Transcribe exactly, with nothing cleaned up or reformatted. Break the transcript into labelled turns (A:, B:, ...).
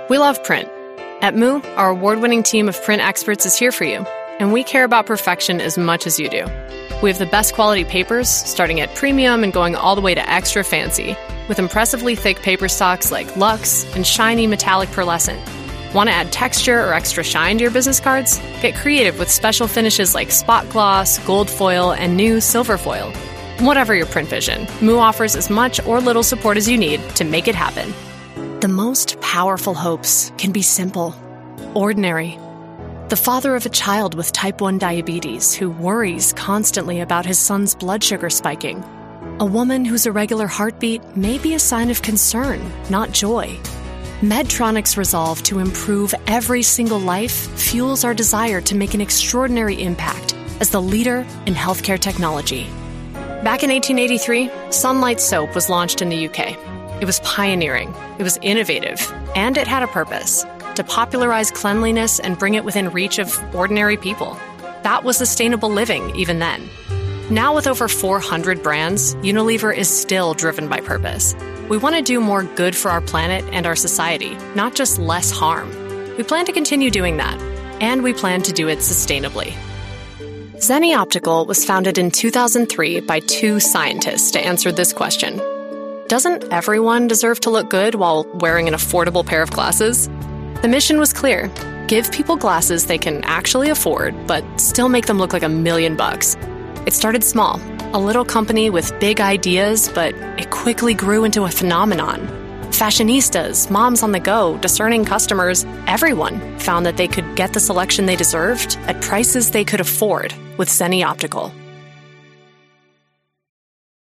A: We love print. At Moo, our award-winning team of print experts is here for you, and we care about perfection as much as you do. We have the best quality papers, starting at premium and going all the way to extra fancy, with impressively thick paper stocks like Luxe and shiny metallic pearlescent. Want to add texture or extra shine to your business cards? Get creative with special finishes like spot gloss, gold foil, and new silver foil. Whatever your print vision, Moo offers as much or little support as you need to make it happen. The most powerful hopes can be simple, ordinary. The father of a child with type one diabetes who worries constantly about his son's blood sugar spiking. A woman whose irregular heartbeat may be a sign of concern, not joy. Medtronic's resolve to improve every single life fuels our desire to make an extraordinary impact as the leader in healthcare technology. Back in eighteen eighty-three, Sunlight Soap was launched in the U K. It was pioneering, it was innovative, and it had a purpose: to popularize cleanliness and bring it within reach of ordinary people. That was sustainable living even then. Now with over four hundred brands, Unilever is still driven by purpose. We want to do more good for our planet and our society, not just less harm. We plan to continue doing that, and we plan to do it sustainably. Zenni Optical was founded in two thousand three by two scientists to answer this question. Doesn't everyone deserve to look good while wearing an affordable pair of glasses? The mission was clear: give people glasses they can actually afford, but still make them look like a million bucks. It started small, a little company with big ideas, but it quickly grew into a phenomenon. Fashionistas, moms on the go, discerning customers, everyone found that they could get the selection they deserved at prices they could afford with Zenni Optical.